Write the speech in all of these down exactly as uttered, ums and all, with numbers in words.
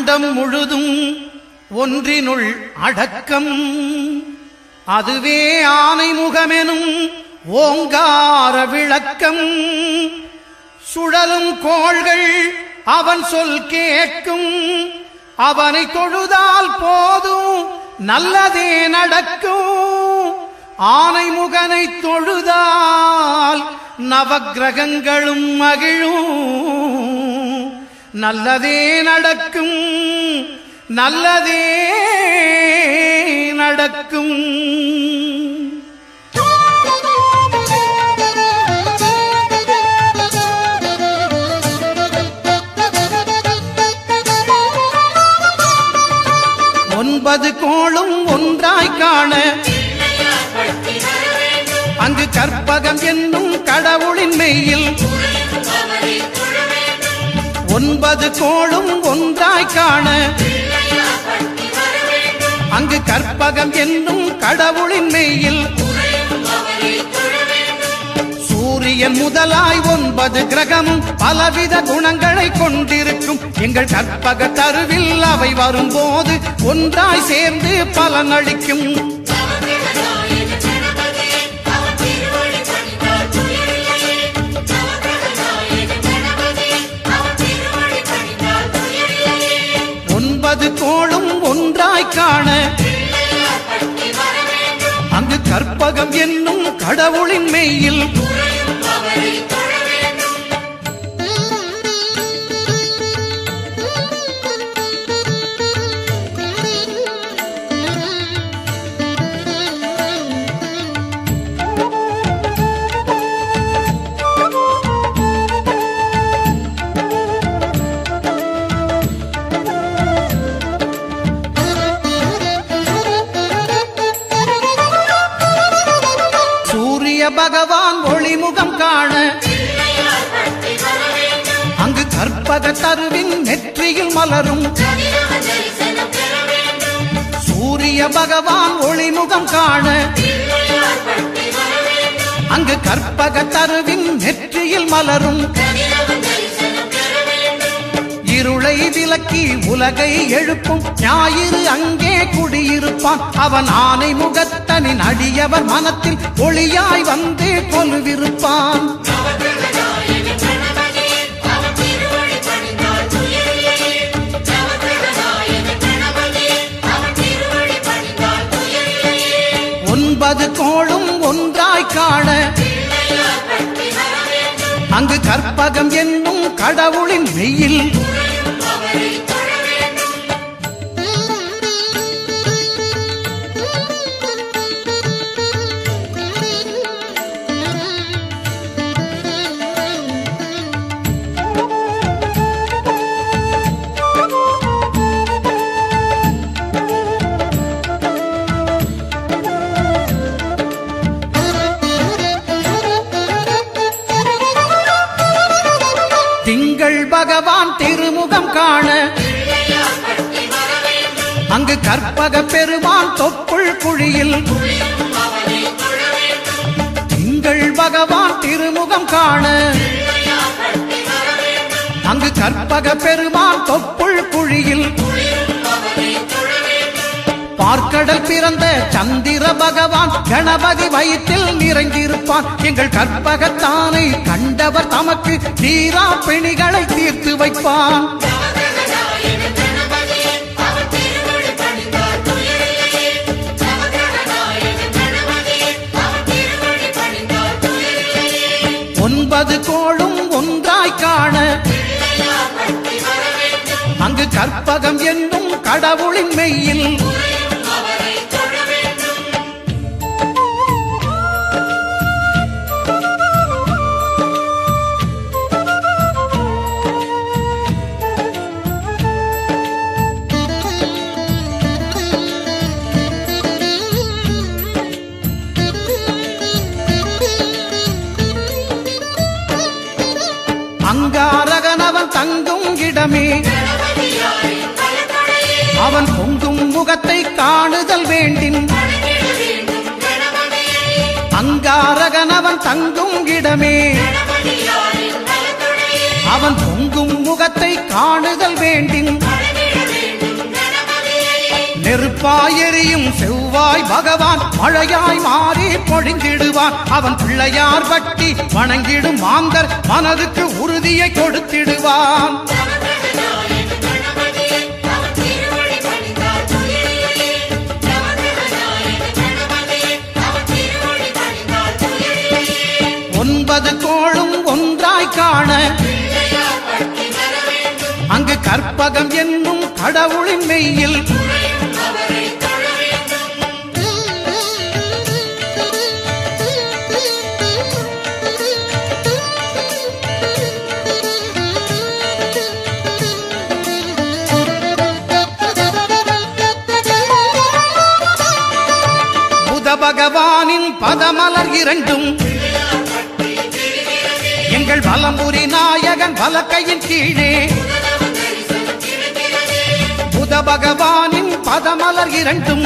அண்டம் முழுதும் ஒன்றினுள் அடக்கம் அதுவே ஆனை முகமெனும் ஓங்கார விளக்கம் சுழலும் கோள்கள் அவன் சொல் கேட்கும் அவனை தொழுதால் போதும் நல்லதே நடக்கும் ஆனை முகனை தொழுதால் நவக்கிரகங்களும் மகிழும் நல்லதே நடக்கும் நல்லதே நடக்கும் ஒன்பது கோளும் ஒன்றாய் காண அங்கு கற்பகம் என்னும் கடவுளின் மெய்யில் ஒன்பது கோளும் ஒன்றாய் காண அங்கு கற்பகம் என்னும் கடவுளின் மெய்யில் சூரியன் முதலாய் ஒன்பது கிரகமும் பலவித குணங்களை கொண்டிருக்கும் எங்கள் கற்பக தருவில் அவை வரும்போது ஒன்றாய் சேர்ந்து பலனளிக்கும் ஒன்பது கோளும் ஒன்றாய் காண அங்கு கற்பகம் என்னும் கடவுளின் மெய்யில் பகவான் ஒளிமுகம் காண அங்கு கற்பக தருவின் நெற்றியில் மலரும் சூரிய பகவான் ஒளிமுகம் காண அங்கு கற்பக தருவின் நெற்றியில் மலரும் இருளை விலக்கி உலகை எழுப்பும் ஞாயிறு அங்கே குடியிருப்பான் அவன் ஆனை முகத்தனின் அடியவர் மனத்தில் ஒளியாய் வந்து கொலுவிருப்பான் ஒன்பது கோளும் ஒன்றாய் காண அங்கு கற்பகம் என்னும் கடவுளின் மெய்யில் திங்கள் பகவான் திருமுகம் காண அங்கு கற்பக பெருமான் தொப்புள் குழியில் திங்கள் பகவான் திருமுகம் காண அங்கு கற்பக பெருமான் தொப்புள் குழியில் பார்க்கடல் பிறந்த சந்திர பகவான் கணபதி வயிற்றில் நிறைந்திருப்பான் எங்கள் கற்பகத்தானை கண்டவர் தமக்கு தீரா பிணிகளை தீர்த்து வைப்பான் ஒன்பது கோளும் ஒன்றாய் காண அங்கு கற்பகம் என்னும் கடவுளின் மெய்யில் அங்காரகனவன் தங்கும் இடமே அவன் பொங்கும் முகத்தை காணுதல் வேண்டின் அங்காரகனவன் தங்கும் இடமே அவன் பொங்கும் முகத்தை காணுதல் வேண்டின் நெருப்பாயெறியும் செவ்வாய் பகவான் மழையாய் மாறி பொழிந்திடுவான். அவன் பிள்ளையார் பட்டி வணங்கிடும் மாந்தர் மனதுக்கு உறுதியை கொடுத்திடுவான். ஒன்பது கோளும் ஒன்றாய் காண அங்கு கற்பகம் என்னும் கடவுளின் மெய்யில் புத பகவானின் பதமலர் இரண்டும் எங்கள் வலம்புரி நாயகன் வலக்கையின் கீழே புத பகவானின் பதமலர் இரண்டும்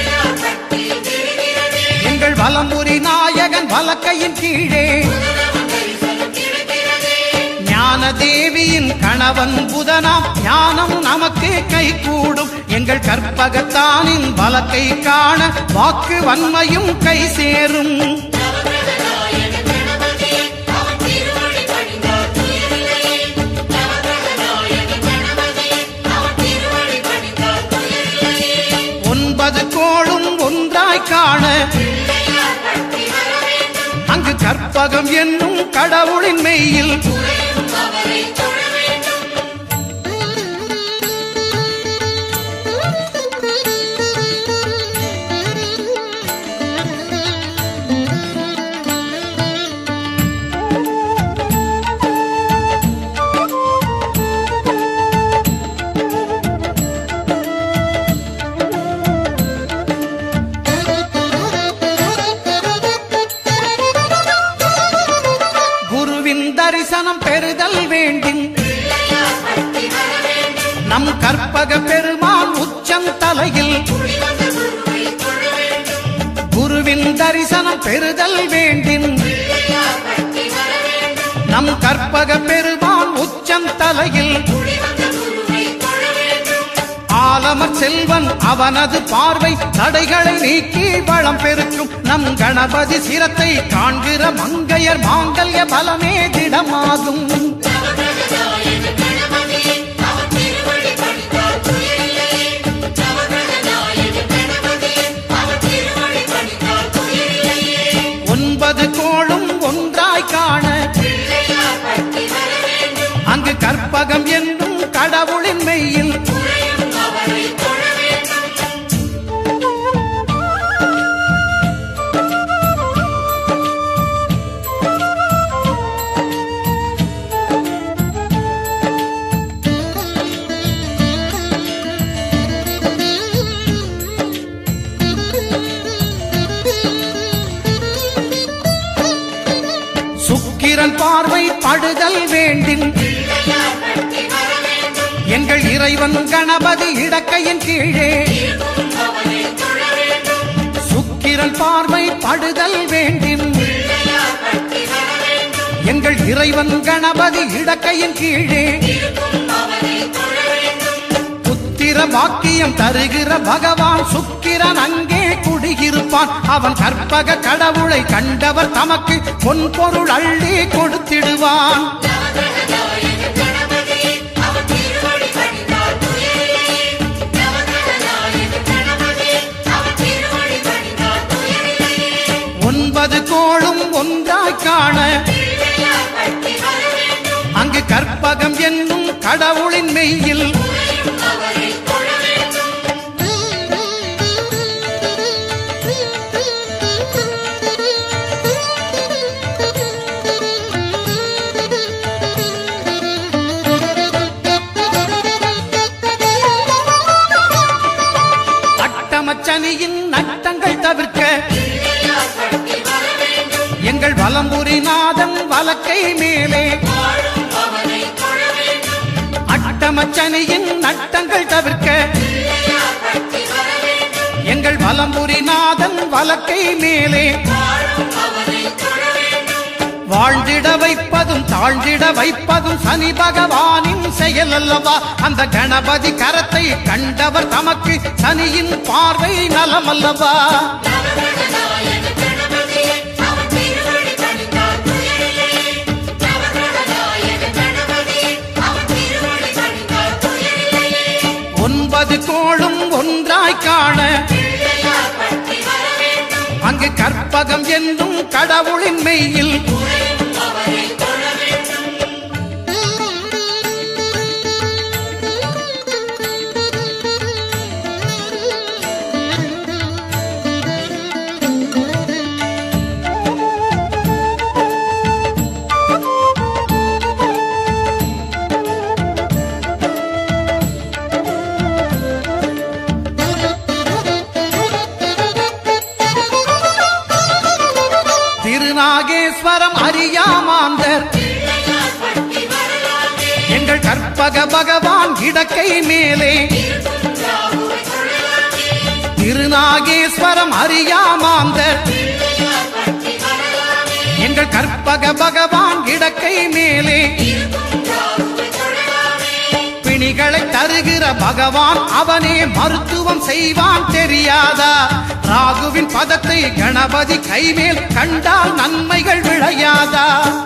எங்கள் வலம்புரி நாயகன் வலக்கையின் கீழே ஞான தேவியின் கணவன் புதனாம் ஞானம் நமக்கு கை கூடும். எங்கள் கற்பகத்தானின் வலக்கை காண வாக்கு வன்மையும் கை சேரும். ஒன்பது கோளும் ஒன்றாய் காண அங்கு கற்பகம் என்னும் கடவுளின் மெய்யில் தரிசனம் பெறுதல் வேண்டும். நம் கற்பக பெருமான் உச்சம் தலையில் குருவின் தரிசனம் பெறுதல் வேண்டும். நம் கற்பக பெருமான் உச்சம் தலையில் ஆலமர் செல்வன் அவனது பார்வை தடைகளை நீக்கி வளம் பெருக்கும். நம் கணபதி சிரத்தை காண்கிற மங்கையர் மாங்கல்ய பலமே திடமாகும். ஒன்பது கோளும் ஒன்றாய் காண அங்கு கற்பகம் என்னும் கடவுளின் மெய்யில் சுக்கிரன் பார்வை படுதல் வேண்டின் எங்கள் இறைவன் கணபதி இடக்கையின் கீழே சுக்கிரன் பார்வை படுதல் வேண்டின் எங்கள் இறைவன் கணபதி இடக்கையின் கீழே புத்திர வாக்கியம் தருகிற பகவான் சுக்கிரன் அங்கே குடியிருப்பான். அவன் கற்பக கடவுளை கண்டவர் தமக்கு பொன் பொருள் அள்ளி கொடுத்திடுவான். ஒன்பது கோளும் ஒன்றாய் காண அங்கு கற்பகம் என்னும் கடவுளின் மெய்யில் அட்டமச்சனியின் நட்டங்கள் தவிர்க்க எங்கள் வலம்புரி நாதன் வலக்கை மேலே அட்டமச்சனியின் நட்டங்கள் தவிர்க்க எங்கள் வலம்புரி நாதன் வலக்கை மேலே வாழ்ந்திட வைப்பதும் தாழ்ந்திட வைப்பதும் சனி பகவானின் செயல் அல்லவா? அந்த கணபதி கரத்தை கண்டவர் தமக்கு சனியின் பார்வை நலம் அல்லவா? ஒன்பது கோளும் ஒன்றாய் காண அங்கு கற்பகம் என்னும் கடவுளின் மெய்யில் திருநாகேஸ்வரம் அறியாமாந்தர் எங்கள் கற்பக பகவான் இடக்கை மேலே திருநாகேஸ்வரம் அறியாமாந்தர் எங்கள் கற்பக பகவான் இடக்கை மேலே பிணிகளை தருகிற பகவான் அவனே மருத்துவம் செய்வான் தெரியாதா? ராகுவின் பதத்தை கணபதி கைமேல் கண்டால் நன்மைகள் விளையாதா?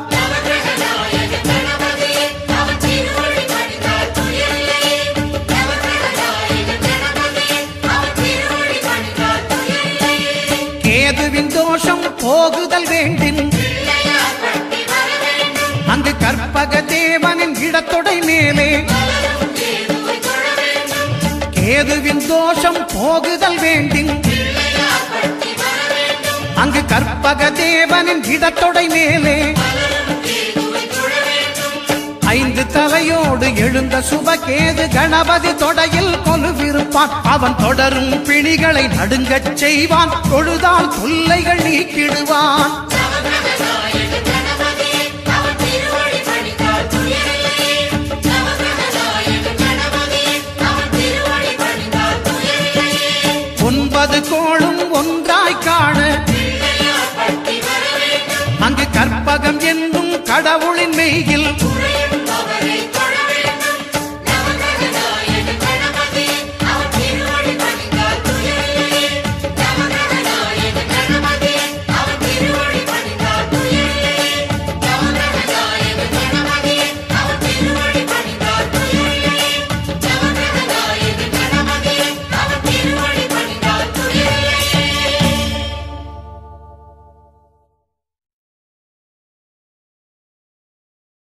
கேதுவின் தோஷம் போகுதல் வேண்டின் அங்கு கற்பக தேவனின் இடத்தொடை மேலே கேதுவின் தோஷம் போகுதல் வேண்டின் அங்கு கற்பக தேவனின் இடத்தொடை மேலே ஐந்து தலையோடு எழுந்த சுபகேது கணபதி தொடையில் கொலுவிருப்பான். அவன் தொடரும் பிணிகளை நடுங்கச் செய்வான். தொழுதால் தொல்லைகள் நீக்கிடுவான். ஒன்பது கோளும் ஒன்றாய் காண அங்கு கற்பகம் என்னும் கடவுள்